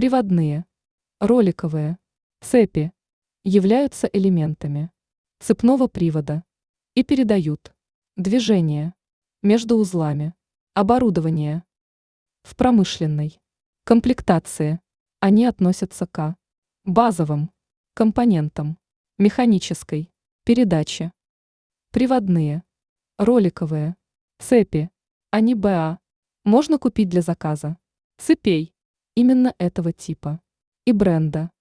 Приводные, роликовые, цепи являются элементами цепного привода и передают движение между узлами оборудования. В промышленной комплектации они относятся к базовым компонентам механической передачи. Приводные, роликовые, цепи, они БА, можно купить для заказа цепей именно этого типа и бренда.